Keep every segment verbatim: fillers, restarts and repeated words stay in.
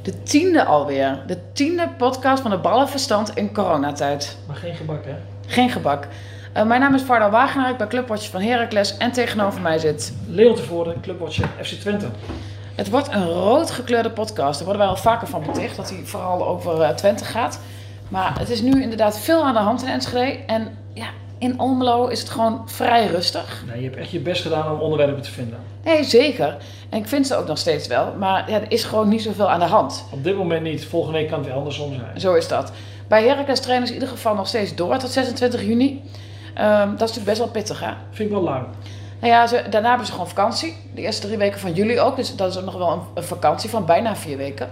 De tiende alweer. De tiende podcast van de Ballenverstand in coronatijd. Maar geen gebak, hè? Geen gebak. Uh, mijn naam is Varda Wagenaar, ik ben clubwatcher van Heracles en tegenover mij zit... Leon Tevoorde, clubwatcher F C Twente. Het wordt een rood gekleurde podcast. Daar worden wij al vaker van beticht, dat hij vooral over uh, Twente gaat. Maar het is nu inderdaad veel aan de hand in Enschede. En ja, in Almelo is het gewoon vrij rustig. Nee, je hebt echt je best gedaan om onderwerpen te vinden. Nee, zeker. En ik vind ze ook nog steeds wel. Maar ja, er is gewoon niet zoveel aan de hand. Op dit moment niet. Volgende week kan het weer andersom zijn. Zo is dat. Bij Heracles trainen ze in ieder geval nog steeds door tot zesentwintig juni. Um, dat is natuurlijk best wel pittig, hè? Vind ik wel lang. Nou ja, ze, daarna hebben ze gewoon vakantie. De eerste drie weken van juli ook. Dus dat is ook nog wel een, een vakantie van bijna vier weken.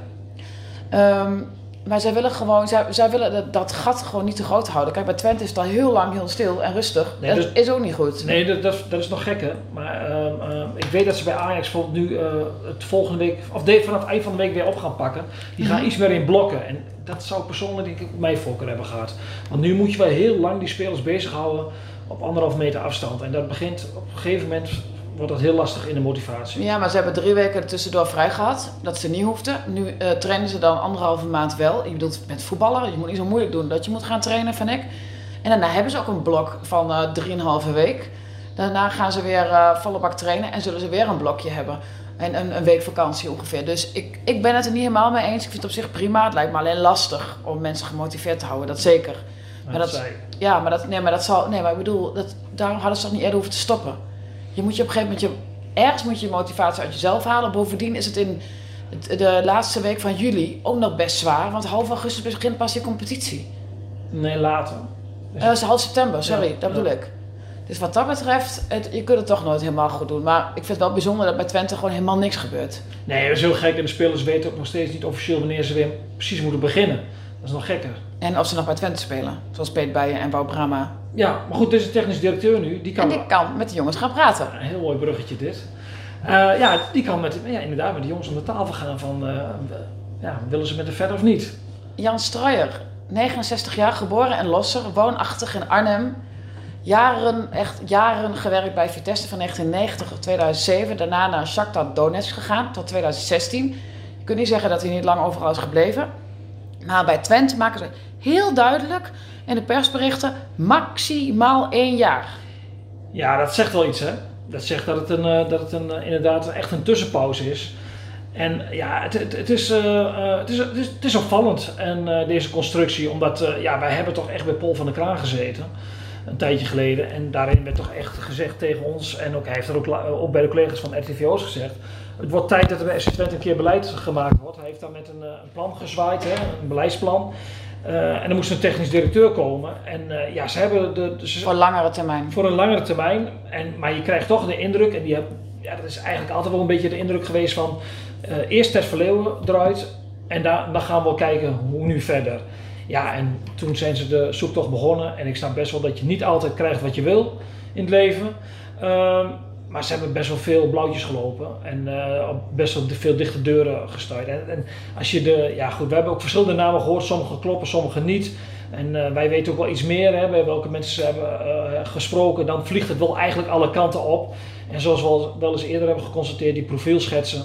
Um, maar zij willen gewoon, zij, zij willen dat, dat gat gewoon niet te groot houden. Kijk, bij Twente is het al heel lang heel stil en rustig. Nee, dat dus, is ook niet goed. Nee, dat, dat, dat is nog gekker. Maar uh, uh, ik weet dat ze bij Ajax bijvoorbeeld nu uh, het volgende week, of de, vanaf het eind van de week weer op gaan pakken. Die gaan Mm-hmm. iets meer in blokken. En dat zou persoonlijk denk ik op mijn voorkeur hebben gehad. Want nu moet je wel heel lang die spelers bezighouden op anderhalf meter afstand. En dat begint op een gegeven moment, wordt dat heel lastig in de motivatie. Ja, maar ze hebben drie weken er tussendoor vrij gehad. Dat ze niet hoefden. Nu uh, trainen ze dan anderhalve maand wel. Je bedoelt met voetballen. Je moet niet zo moeilijk doen dat je moet gaan trainen, vind ik. En daarna hebben ze ook een blok van uh, drieënhalve week. Daarna gaan ze weer uh, volle bak trainen en zullen ze weer een blokje hebben. En een, een week vakantie ongeveer. Dus ik, ik ben het er niet helemaal mee eens. Ik vind het op zich prima. Het lijkt me alleen lastig om mensen gemotiveerd te houden. Dat zeker. Maar dat, dat ja, maar dat, nee, maar dat zal. Nee, maar ik bedoel, dat, daarom hadden ze toch niet eerder hoeven te stoppen. Je moet je op een gegeven moment, je, ergens moet je motivatie uit jezelf halen. Bovendien is het in de laatste week van juli ook nog best zwaar. Want half augustus begint pas je competitie. Nee, later. Dus uh, half september, sorry, ja, dat bedoel ja. ik. Dus wat dat betreft, het, je kunt het toch nooit helemaal goed doen. Maar ik vind het wel bijzonder dat bij Twente gewoon helemaal niks gebeurt. Nee, dat is heel gek. En de spelers weten ook nog steeds niet officieel wanneer ze weer precies moeten beginnen. Dat is nog gekker. En of ze nog bij Twente spelen. Zoals Peet Bijen en Wou Brama. Ja, maar goed, deze technisch directeur nu, die kan... En die kan met de jongens gaan praten. Een heel mooi bruggetje dit. Uh, ja, die kan met, ja, inderdaad met de jongens om de tafel gaan van, uh, ja, willen ze met de verder of niet? Jan Strooijer, negenenzestig jaar, geboren en Losser, woonachtig in Arnhem. Jaren, echt jaren gewerkt bij Vitesse van negentien negentig tot tweeduizend zeven. Daarna naar Shakhtar Donetsk gegaan tot tweeduizend zestien. Je kunt niet zeggen dat hij niet lang overal is gebleven. Maar bij Twente maken ze heel duidelijk in de persberichten maximaal één jaar. Ja, dat zegt wel iets, hè. Dat zegt dat het, een, uh, dat het een, uh, inderdaad echt een tussenpauze is. En ja, het, het, het, is, uh, uh, het, is, het, is, het is opvallend, en, uh, deze constructie. Omdat uh, ja, wij hebben toch echt bij Paul van der Kraan gezeten. Een tijdje geleden. En daarin werd toch echt gezegd tegen ons. En ook, hij heeft er ook, ook bij de collega's van R T V O's gezegd. Het wordt tijd dat er bij F C Twente een keer beleid gemaakt wordt. Hij heeft daar met een, een plan gezwaaid, hè, een beleidsplan. Uh, en er moest een technisch directeur komen. En uh, ja, ze hebben de, de, ze, voor langere termijn. Voor een langere termijn. En, maar je krijgt toch de indruk, en die heb, ja, dat is eigenlijk altijd wel een beetje de indruk geweest van... Uh, eerst Ted Verleeuwen eruit en da, dan gaan we wel kijken hoe nu verder. Ja, en toen zijn ze de zoektocht begonnen. En ik snap best wel dat je niet altijd krijgt wat je wil in het leven. Uh, maar ze hebben best wel veel blauwtjes gelopen. En uh, best wel veel dichte deuren gestuurd. En, en als je de, ja goed, we hebben ook verschillende namen gehoord. Sommige kloppen, sommige niet. En uh, wij weten ook wel iets meer, hè, bij welke mensen ze hebben uh, gesproken. Dan vliegt het wel eigenlijk alle kanten op. En zoals we al, wel eens eerder hebben geconstateerd, die profielschetsen.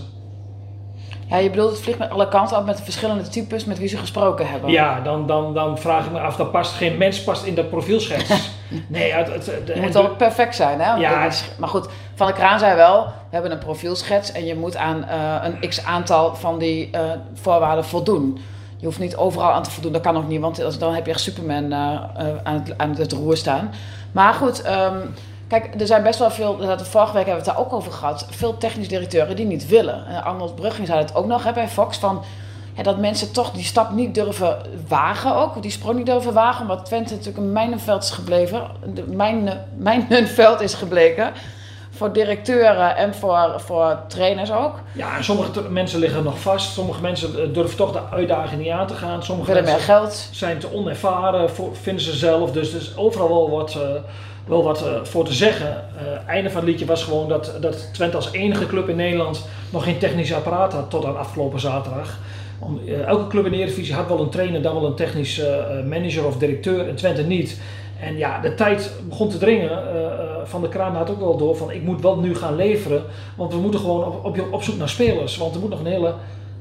Ja, je bedoelt het vliegt met alle kanten op met de verschillende types met wie ze gesproken hebben. Ja, dan, dan, dan vraag ik me af, dat past, geen mens past in dat profielschets. Nee, het, het, het, je moet wel perfect zijn, hè? Ja, is, maar goed, Van der Kraan zei wel, we hebben een profielschets en je moet aan uh, een x-aantal van die uh, voorwaarden voldoen. Je hoeft niet overal aan te voldoen, dat kan ook niet, want dan heb je echt Superman uh, uh, aan, het, aan het roer staan. Maar goed, um, kijk, er zijn best wel veel, dat vorige week hebben we het daar ook over gehad, veel technisch directeuren die niet willen. Uh, Arnold Brugging zei het ook nog hè, bij Fox, van, ja, dat mensen toch die stap niet durven wagen ook, die sprong niet durven wagen, omdat Twente natuurlijk een mijnenveld is gebleven, de mijne, mijnenveld is gebleken. Voor directeuren en voor, voor trainers ook. Ja, en sommige mensen liggen nog vast. Sommige mensen durven toch de uitdaging niet aan te gaan. Sommige willen mensen meer geld. Zijn te onervaren, voor, vinden ze zelf. Dus er is overal wel wat, uh, wel wat uh, voor te zeggen. Het uh, einde van het liedje was gewoon dat, dat Twente als enige club in Nederland nog geen technisch apparaat had tot aan afgelopen zaterdag. Om, uh, elke club in de Eredivisie had wel een trainer, dan wel een technisch uh, manager of directeur. En Twente niet. En ja, de tijd begon te dringen. Uh, Van der Kraan had ook wel door van ik moet wel nu gaan leveren. Want we moeten gewoon op, op, op zoek naar spelers. Want er moet nog een hele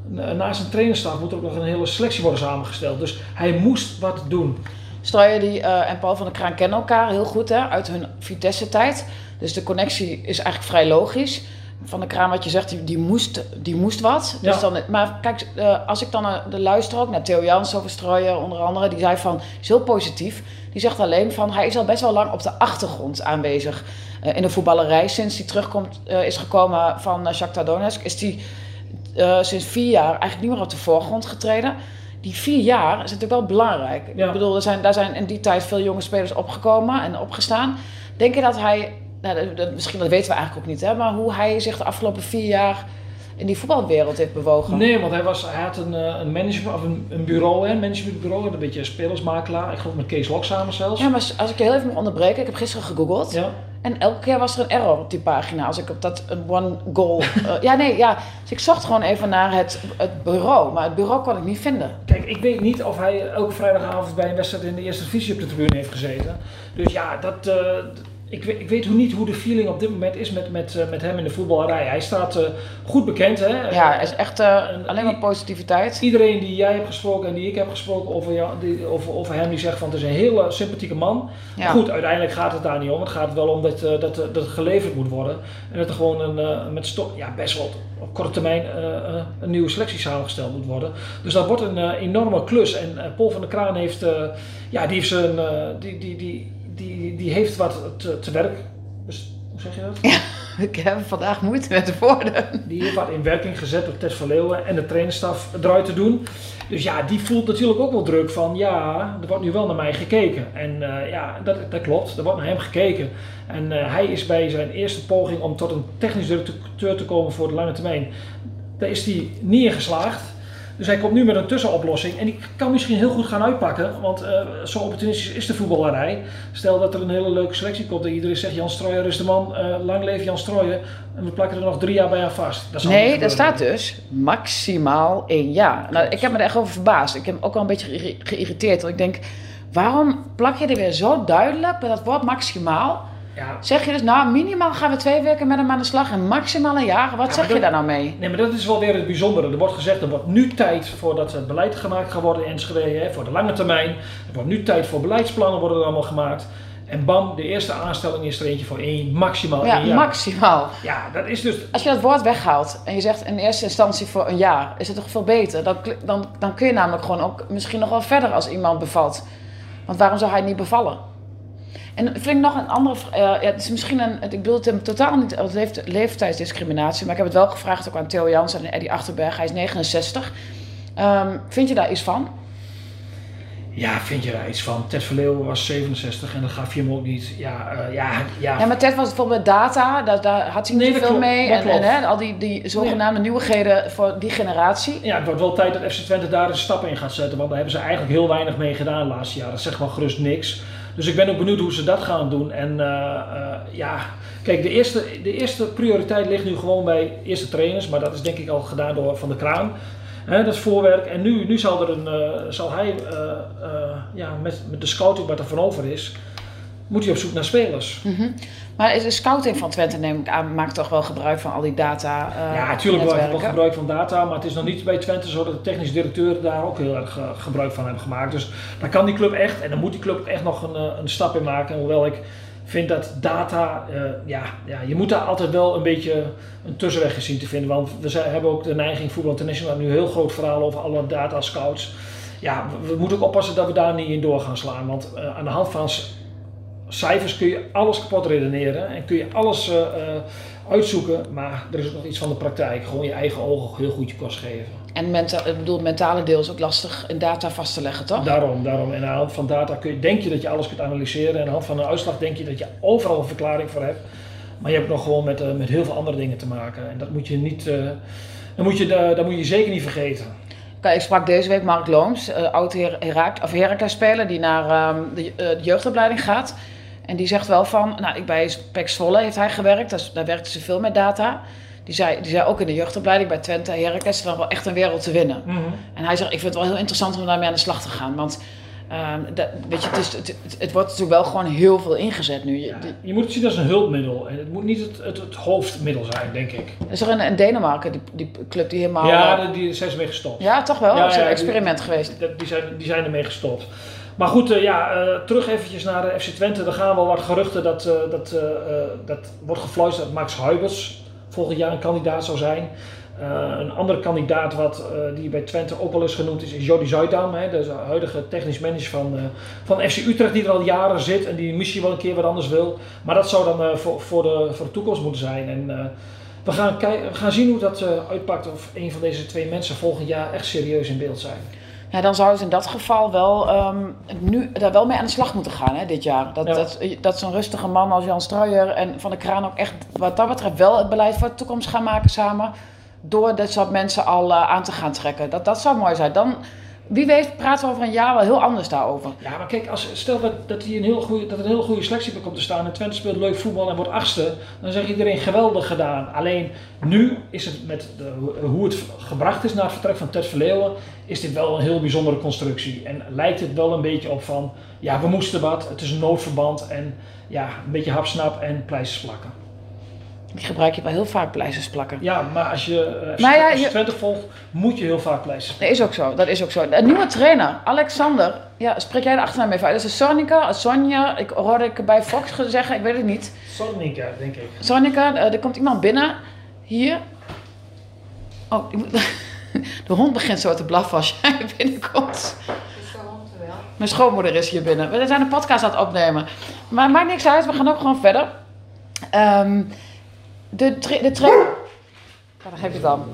naast een trainerstaf moet er ook nog een hele selectie worden samengesteld. Dus hij moest wat doen. Strooijen die, uh, en Paul van der Kraan kennen elkaar heel goed, hè, uit hun Vitesse-tijd. Dus de connectie is eigenlijk vrij logisch. Van der Kraan, wat je zegt, die, die, moest, die moest wat. Ja. Dus dan, maar kijk, uh, als ik dan uh, de luister ook naar Theo Jans over Strooijen onder andere, die zei van, is heel positief. Die zegt alleen van, hij is al best wel lang op de achtergrond aanwezig uh, in de voetballerij. Sinds hij terugkomt, uh, is gekomen van uh, Shakhtar Donetsk, is hij uh, sinds vier jaar eigenlijk niet meer op de voorgrond getreden. Die vier jaar is natuurlijk wel belangrijk. Ja. Ik bedoel, er zijn, daar zijn in die tijd veel jonge spelers opgekomen en opgestaan. Denk je dat hij, nou, dat, dat, misschien dat weten we eigenlijk ook niet, hè, maar hoe hij zich de afgelopen vier jaar in die voetbalwereld heeft bewogen? Nee, want hij, was, hij had een, een management of een, een bureau, een managementbureau, een beetje spelersmakelaar. Ik geloof met Kees Lok samen zelfs. Ja, maar als ik je heel even mag onderbreken, ik heb gisteren gegoogeld. Ja. En elke keer was er een error op die pagina als ik op dat een one goal. Uh, ja, nee, ja. Dus ik zocht gewoon even naar het, het bureau, maar het bureau kon ik niet vinden. Kijk, ik weet niet of hij elke vrijdagavond bij een wedstrijd in de eerste divisie op de tribune heeft gezeten. Dus ja, dat. Uh, Ik weet, ik weet hoe niet hoe de feeling op dit moment is met, met, uh, met hem in de voetballerij. Hij staat uh, goed bekend, hè? Ja, hij is echt uh, alleen maar positiviteit. Iedereen die jij hebt gesproken en die ik heb gesproken over, jou, die, over, over hem, die zegt van het is een hele sympathieke man. Ja. Goed, uiteindelijk gaat het daar niet om. Het gaat wel om dat, uh, dat, dat het geleverd moet worden. En dat er gewoon een, uh, met stop, ja, best wel op korte termijn uh, uh, een nieuwe selectie samengesteld moet worden. Dus dat wordt een uh, enorme klus. En uh, Paul van der Kraan heeft, uh, ja, die heeft zijn, uh, die, die, die, Die, die heeft wat te, te werk. Dus, hoe zeg je dat? Ja, ik heb vandaag moeite met de woorden. Die heeft wat in werking gezet door Ted Verleeuwen en de trainerstaf eruit te doen. Dus ja, die voelt natuurlijk ook wel druk van ja, er wordt nu wel naar mij gekeken. En uh, ja, dat, dat klopt, er wordt naar hem gekeken. En uh, hij is bij zijn eerste poging om tot een technisch directeur te komen voor de lange termijn. Daar is hij niet in geslaagd. Dus hij komt nu met een tussenoplossing en die kan misschien heel goed gaan uitpakken, want uh, zo opportunistisch is de voetballerij. Stel dat er een hele leuke selectie komt en iedereen zegt Jan Strooijer is de man, uh, lang leef Jan Strooijer en we plakken er nog drie jaar bij aan vast. Dat nee, daar staat dus maximaal één jaar. Nou, ik heb me er echt over verbaasd. Ik heb me ook wel een beetje geïrriteerd, want ik denk, waarom plak je er weer zo duidelijk bij dat woord maximaal? Ja. Zeg je dus, nou minimaal gaan we twee weken met hem aan de slag en maximaal een jaar. Wat ja, zeg dat, je daar nou mee? Nee, maar dat is wel weer het bijzondere. Er wordt gezegd, er wordt nu tijd voordat het beleid gemaakt gaat worden in Enschede, hè, voor de lange termijn. Er wordt nu tijd voor beleidsplannen worden er allemaal gemaakt. En bam, de eerste aanstelling is er eentje voor één, maximaal ja, één jaar. maximaal. Ja, dat is dus... Als je dat woord weghaalt en je zegt in eerste instantie voor een jaar, is het toch veel beter. Dan, dan, dan kun je namelijk gewoon ook misschien nog wel verder als iemand bevalt. Want waarom zou hij niet bevallen? En vind ik nog een andere uh, ja, het is misschien een, ik bedoel het hem totaal niet, het heeft leeftijdsdiscriminatie, maar ik heb het wel gevraagd ook aan Theo Jans en Eddie Achterberg, hij is negenenzestig. Um, vind je daar iets van? Ja, vind je daar iets van? Ted Verleeuwen was zevenenzestig en dat gaf je hem ook niet. Ja, uh, ja, ja. ja, maar Ted was bijvoorbeeld met data, daar, daar had hij niet nee, veel mee. En, en hè, al die, die zogenaamde nee. nieuwigheden voor die generatie. Ja, het wordt wel tijd dat F C Twente daar een stap in gaat zetten, want daar hebben ze eigenlijk heel weinig mee gedaan de laatste jaren. Dat zegt wel gerust niks. Dus ik ben ook benieuwd hoe ze dat gaan doen. En uh, uh, ja, kijk, de eerste, de eerste prioriteit ligt nu gewoon bij eerste trainers, maar dat is denk ik al gedaan door Van der Kraan. He, dat is voorwerk. En nu, nu zal, er een, uh, zal hij, uh, uh, ja, met, met de scouting wat er van over is, moet hij op zoek naar spelers. Mm-hmm. Maar is de scouting van Twente, neem ik aan, maakt toch wel gebruik van al die data? Uh, ja, natuurlijk wel, wel gebruik van data, maar het is nog niet bij Twente zo dat de technisch directeur daar ook heel erg uh, gebruik van hebben gemaakt. Dus daar kan die club echt, en dan moet die club echt nog een, een stap in maken. Hoewel ik vind dat data, uh, ja, ja, je moet daar altijd wel een beetje een tussenweg gezien te vinden. Want we zijn, hebben ook de neiging, Voetbal International, nu een heel groot verhaal over alle data scouts. Ja, we, we moeten ook oppassen dat we daar niet in door gaan slaan. Want uh, aan de hand van cijfers kun je alles kapot redeneren en kun je alles uh, uh, uitzoeken, maar er is ook nog iets van de praktijk. Gewoon je eigen ogen heel goed je kost geven. En menta- ik bedoel, het mentale deel is ook lastig in data vast te leggen, toch? Daarom, daarom. En aan de hand van data kun je, denk je dat je alles kunt analyseren. En aan de hand van een uitslag denk je dat je overal een verklaring voor hebt. Maar je hebt nog gewoon met, uh, met heel veel andere dingen te maken. En dat moet je niet, uh, dat moet je, uh, dat moet je zeker niet vergeten. Kijk, ik sprak deze week Mark Looms, uh, oud Heracles-speler, die naar um, de, uh, de jeugdopleiding gaat. En die zegt wel van, nou, ik bij P E C Zwolle heeft hij gewerkt, dus daar werkte ze veel met data. Die zei, die zei ook in de jeugdopleiding bij Twente, Heracles is dan wel echt een wereld te winnen. Mm-hmm. En hij zegt, ik vind het wel heel interessant om daarmee aan de slag te gaan. Want Um, dat, weet je, het, is, het, het, het wordt natuurlijk wel gewoon heel veel ingezet nu. Je, ja, je moet het zien als een hulpmiddel. En het moet niet het, het, het hoofdmiddel zijn, denk ik. Is er in, in Denemarken, die, die club die helemaal... Ja, die, die zijn ze mee gestopt. Ja, toch wel? Ja, dat is een ja, experiment die, geweest. Die, die, zijn, die zijn ermee gestopt. Maar goed, uh, ja, uh, terug eventjes naar de F C Twente. Er gaan wel wat geruchten dat, uh, dat, uh, uh, dat wordt gefluisterd dat Max Huibers volgend jaar een kandidaat zou zijn. Uh, een andere kandidaat wat, uh, die bij Twente ook wel is genoemd is, is Jordi Zuidam, hè, de huidige technisch manager van, uh, van F C Utrecht die er al jaren zit en die misschien wel een keer wat anders wil. Maar dat zou dan uh, voor, voor, de, voor de toekomst moeten zijn. En, uh, we, gaan kijk, we gaan zien hoe dat uh, uitpakt of een van deze twee mensen volgend jaar echt serieus in beeld zijn. Ja, dan zou het in dat geval wel um, nu daar wel mee aan de slag moeten gaan, hè, dit jaar. Dat, ja. dat, dat zo'n rustige man als Jan Struijer en Van der Kraan ook echt wat dat betreft wel het beleid voor de toekomst gaan maken samen. Door dit soort mensen al uh, aan te gaan trekken. Dat, dat zou mooi zijn. Dan, wie weet praten we over een jaar wel heel anders daarover. Ja, maar kijk, als, stel dat, dat, die een heel goeie, dat er een hele goede selectie bij komt te staan en Twente speelt leuk voetbal en wordt achtste, dan zegt iedereen geweldig gedaan. Alleen nu is het met de, hoe het gebracht is na het vertrek van Ted Verleeuwen, is dit wel een heel bijzondere constructie. En lijkt het wel een beetje op van, ja, we moesten wat, het is een noodverband en ja, een beetje hapsnap en pleisters plakken. Die gebruik je wel heel vaak pleisters plakken. Ja, maar als je, uh, maar ja, als je je Twente volgt, moet je heel vaak pleisters plakken. Dat is ook zo, dat is ook zo. Een nieuwe trainer, Alexander, ja, spreek jij de achternaam even uit? Dat is Sornica, Sonja, ik hoorde ik bij Fox zeggen, ik weet het niet. Sornica, denk ik. Sornica, uh, er komt iemand binnen, hier. Oh, moet, de hond begint zo te blaffen als jij binnenkomt. Is de hond er wel? Mijn schoonmoeder is hier binnen. We zijn een podcast aan het opnemen. Maar maakt niks uit, we gaan ook gewoon verder. Um, De, tra- de trainer. Ja, daar heb je het dan.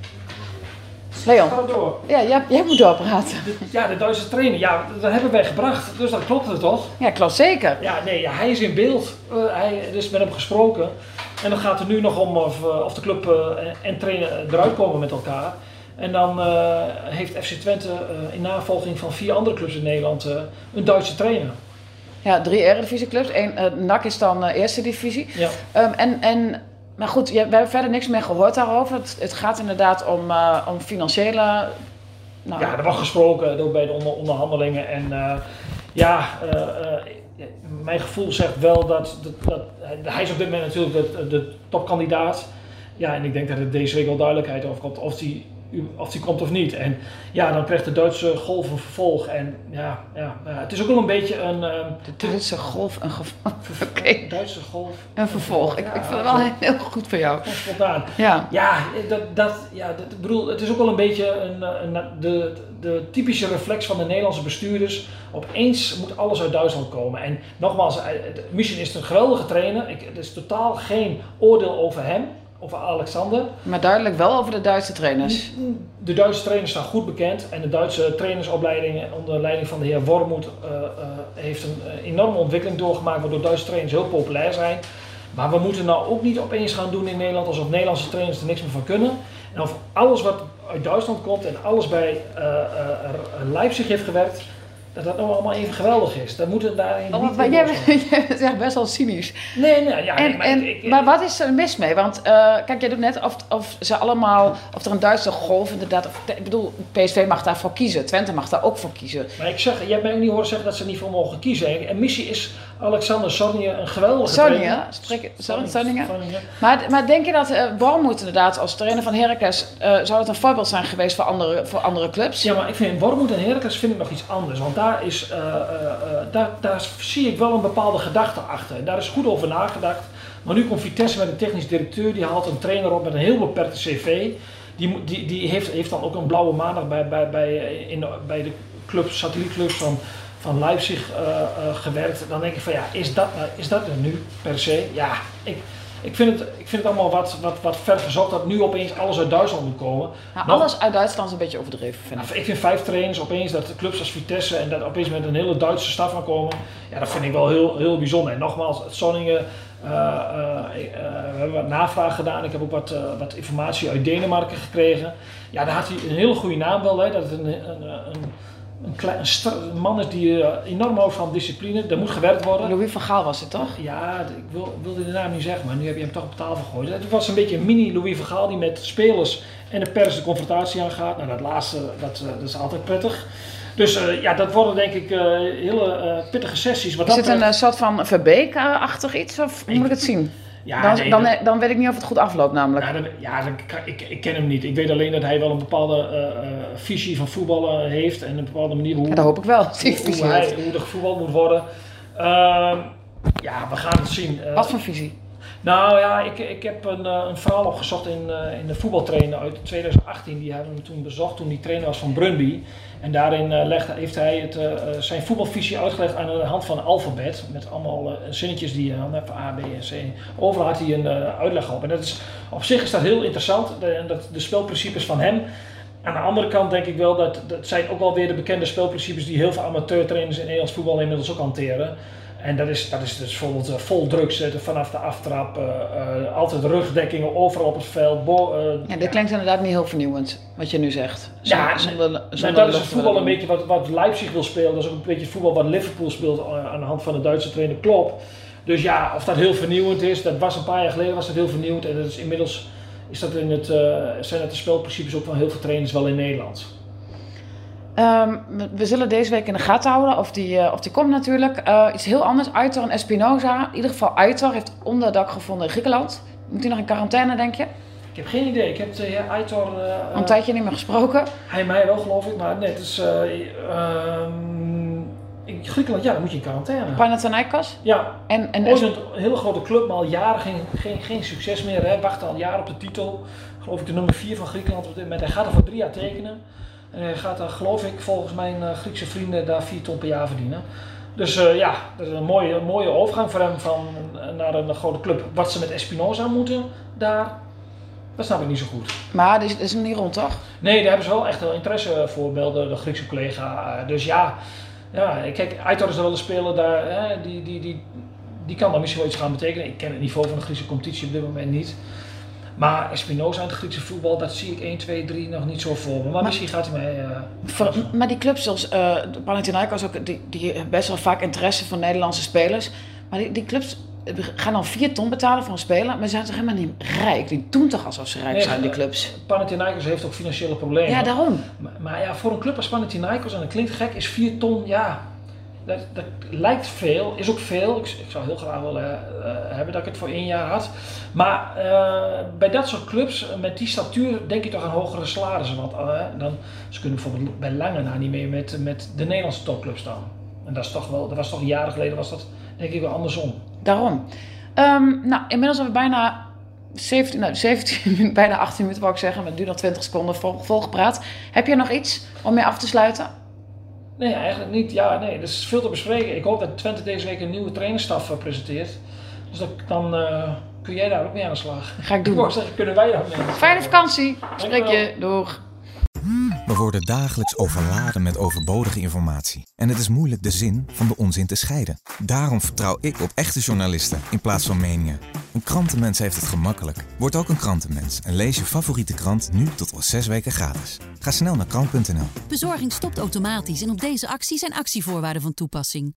Leon. Ga door. Ja, jij, jij moet doorpraten. De, ja, de Duitse trainer. Ja, dat hebben wij gebracht. Dus dat klopt het toch? Ja, klopt zeker. Ja, nee, ja, hij is in beeld. Uh, hij er is met hem gesproken. En dan gaat het nu nog om of, uh, of de club uh, en trainer eruit komen met elkaar. En dan uh, heeft F C Twente uh, in navolging van vier andere clubs in Nederland uh, een Duitse trainer. Ja, drie Eredivisieclubs. Eén, uh, N A C is dan uh, eerste divisie. Ja. Um, en, en, maar goed, we hebben verder niks meer gehoord daarover. Het, het gaat inderdaad om, uh, om financiële... Nou, ja, er wordt gesproken ook bij de onder, onderhandelingen. En uh, ja, uh, uh, mijn gevoel zegt wel dat, dat, dat... Hij is op dit moment natuurlijk de, de topkandidaat. Ja, en ik denk dat er deze week wel duidelijkheid over komt of die... of die komt of niet. En ja, dan krijgt de Duitse golf een vervolg. En ja, ja, ja het is ook wel een beetje een... Um, de Duitse golf een gevolg. Oké. Okay. Duitse golf. Een vervolg. Ik, ja, ik vind het wel heel goed voor jou. Spontaan. Ja. Ja, dat, dat, ja dat, ik bedoel, het is ook wel een beetje een, een, de, de typische reflex van de Nederlandse bestuurders. Opeens moet alles uit Duitsland komen. En nogmaals, Michelin is een geweldige trainer. Ik, er is totaal geen oordeel over hem. Over Alexander. Maar duidelijk wel over de Duitse trainers. De Duitse trainers staan goed bekend. En de Duitse trainersopleiding onder leiding van de heer Wormoed uh, uh, heeft een uh, enorme ontwikkeling doorgemaakt. Waardoor Duitse trainers heel populair zijn. Maar we moeten nou ook niet opeens gaan doen in Nederland alsof Nederlandse trainers er niks meer van kunnen. En of alles wat uit Duitsland komt en alles bij uh, uh, Leipzig heeft gewerkt. Dat dat nou allemaal even geweldig is. Dat moeten daar oh, niet maar jij, jij bent echt best wel cynisch. Nee, nee, ja. En, nee, maar, en, ik, ik, maar wat is er mis mee? Want uh, kijk, jij doet net of, of ze allemaal, of er een Duitse golf inderdaad, of, ik bedoel, P S V mag daarvoor kiezen, Twente mag daar ook voor kiezen. Maar ik zeg, jij hebt mij ook niet horen zeggen dat ze niet voor mogen kiezen. En missie is Alexander Sornia een geweldige Sonja, trainer. spreek Sonja. Maar, maar denk je dat uh, Wormoed inderdaad als trainer van Heracles, uh, zou het een voorbeeld zijn geweest voor andere, voor andere clubs? Ja, maar ik vind Wormoed en Heracles vind ik nog iets anders. Want daar, is, uh, uh, uh, daar, daar zie ik wel een bepaalde gedachte achter. En daar is goed over nagedacht. Maar nu komt Vitesse met een technisch directeur, die haalt een trainer op met een heel beperkte cv. Die, die, die heeft, heeft dan ook een blauwe maandag bij, bij, bij, in, bij de clubs, satellietclubs van... van Leipzig uh, uh, gewerkt, dan denk ik van ja, is dat, uh, is dat er nu per se? Ja, ik, ik, vind, het, ik vind het allemaal wat, wat, wat ver gezocht dat nu opeens alles uit Duitsland moet komen. Nou, Nog, alles uit Duitsland is een beetje overdreven, vind ik. Nou, ik vind vijf trainers opeens, dat clubs als Vitesse en dat opeens met een hele Duitse staf gaan komen, ja, dat vind ik wel heel, heel bijzonder. En nogmaals, het Sonningen, uh, uh, uh, we hebben wat navraag gedaan, ik heb ook wat, uh, wat informatie uit Denemarken gekregen. Ja, daar had hij een hele goede naam wel, hè, dat het een, een, een een, klein, een, st- een man is die uh, enorm houdt van discipline. Er moet gewerkt worden. Louis van Gaal was het toch? Ja, ik wil, wilde de naam niet zeggen, maar nu heb je hem toch op tafel gegooid. Het was een beetje een mini Louis van Gaal die met spelers en de pers de confrontatie aangaat. Nou, dat laatste, dat, uh, dat is altijd prettig. Dus uh, ja, dat worden denk ik uh, hele uh, pittige sessies. Wat is dat het een uh, soort van Verbeek-achtig iets, of hoe moet ik het zien? Ja, dan, nee, dan, dat, dan weet ik niet of het goed afloopt namelijk. Ja, dan, ja dan, ik, ik ken hem niet. Ik weet alleen dat hij wel een bepaalde uh, uh, visie van voetballen heeft en een bepaalde manier hoe, ja, dat hoop ik wel. hoe, hoe, hij, hoe er gevoetbald moet worden. Uh, ja, we gaan het zien. Uh, Wat voor visie? Nou ja, ik, ik heb een, een verhaal opgezocht in, uh, in de voetbaltrainer uit twintig achttien. Die hebben we toen bezocht toen hij trainer was van Brøndby. En daarin uh, legt, heeft hij het, uh, zijn voetbalvisie uitgelegd aan de hand van een alfabet. Met allemaal uh, zinnetjes die je dan hebt, A, B en C. Overal had hij een uh, uitleg op. En dat is, op zich is dat heel interessant, de, dat, de spelprincipes van hem. Aan de andere kant denk ik wel dat dat zijn ook wel weer de bekende spelprincipes die heel veel amateurtrainers in Nederlands voetbal inmiddels ook hanteren. En dat is, dat is dus bijvoorbeeld uh, vol druk zetten vanaf de aftrap, uh, uh, altijd rugdekkingen overal op het veld. Bo, uh, ja, dit klinkt inderdaad niet heel vernieuwend, wat je nu zegt. Zonder, ja, zonder, zonder dat is het voetbal een beetje wat, wat Leipzig wil spelen. Dat is ook een beetje het voetbal wat Liverpool speelt uh, aan de hand van de Duitse trainer Klopp. Dus ja, of dat heel vernieuwend is, dat was een paar jaar geleden was dat heel vernieuwend. En dat is inmiddels is dat in het, uh, zijn dat de spelprincipes ook van heel veel trainers wel in Nederland. Um, we zullen deze week in de gaten houden, of die, uh, of die komt natuurlijk. Uh, iets heel anders, Aitor en Espinoza. In ieder geval Aitor heeft onderdak gevonden in Griekenland. Moet hij nog in quarantaine, denk je? Ik heb geen idee. Ik heb de heer Aitor... Uh, een tijdje niet meer gesproken. Hij mij wel, geloof ik. Maar nee, het is... Uh, uh, in Griekenland, ja, dan moet je in quarantaine. Panathinaikos? Ja. En, en Ooit een hele grote club, maar al jaren geen, geen, geen succes meer. Hè. Wacht al jaren op de titel. Geloof ik de nummer vier van Griekenland op dit moment. Hij gaat er voor drie jaar tekenen. En hij gaat daar, geloof ik, volgens mijn uh, Griekse vrienden daar vier ton per jaar verdienen. Dus uh, ja, dat is een mooie, een mooie overgang voor hem van, uh, naar een grote club. Wat ze met Espinoza moeten daar, dat snap ik niet zo goed. Maar dat is, is hem niet rond, toch? Nee, daar hebben ze wel echt wel interesse voor, meldde de Griekse collega. Uh, dus ja, ja, kijk, Aitor is er wel de speler daar, hè, die, die, die, die kan dan misschien wel iets gaan betekenen. Ik ken het niveau van de Griekse competitie op dit moment niet. Maar Espinoza in het Griekse voetbal, dat zie ik één, twee, drie nog niet zo voor me. Maar, maar misschien gaat hij mij... Uh, voor, maar die clubs zoals uh, Panathinaikos, ook, die, die hebben best wel vaak interesse van Nederlandse spelers. Maar die, die clubs gaan dan vier ton betalen voor een speler, maar ze zijn toch helemaal niet rijk? Die doen toch alsof ze rijk nee, zijn, die clubs? Panathinaikos heeft ook financiële problemen. Ja, daarom. Maar, maar ja, voor een club als Panathinaikos, en dat klinkt gek, is vier ton, ja... Dat, dat lijkt veel, is ook veel. Ik, ik zou heel graag willen uh, hebben dat ik het voor één jaar had. Maar uh, bij dat soort clubs, met die statuur, denk je toch aan hogere salarissen. Want uh, dan, ze kunnen bijvoorbeeld bij lange na niet meer met, met de Nederlandse topclubs staan. En dat, is toch wel, dat was toch jaren geleden, was dat denk ik wel andersom. Daarom. Um, nou, inmiddels hebben we bijna zeventien, nou, zeventien, bijna achttien minuten wou ik zeggen. Maar het duurt nog twintig seconden vol, volgepraat. Heb je nog iets om mee af te sluiten? Nee, eigenlijk niet. Ja, nee, er is veel te bespreken. Ik hoop dat Twente deze week een nieuwe trainerstaf uh, presenteert. Dus dat, dan uh, kun jij daar ook mee aan de slag. Ga ik doen. Ik wou zeggen, kunnen wij daar ook mee aan de slag. Fijne vakantie. Spreek je. Doeg. We worden dagelijks overladen met overbodige informatie. En het is moeilijk de zin van de onzin te scheiden. Daarom vertrouw ik op echte journalisten in plaats van meningen. Een krantenmens heeft het gemakkelijk. Word ook een krantenmens en lees je favoriete krant nu tot wel zes weken gratis. Ga snel naar krant punt n l. Bezorging stopt automatisch en op deze actie zijn actievoorwaarden van toepassing.